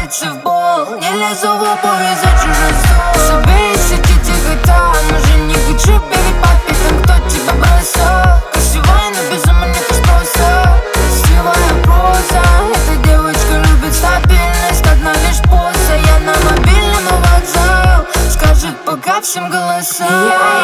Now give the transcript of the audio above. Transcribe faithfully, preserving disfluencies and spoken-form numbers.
пальцы в пол, не лезу в обуви за чужой стол. Себе ищите тихо там, уже не хочу бегать по пятам, кто тебя бросал. Красивая, но безумно нет спроса. Сливая проза, эта девочка любит стабильность, одна лишь поза. Я на мобильном, и вокзал скажет пока всем голоса.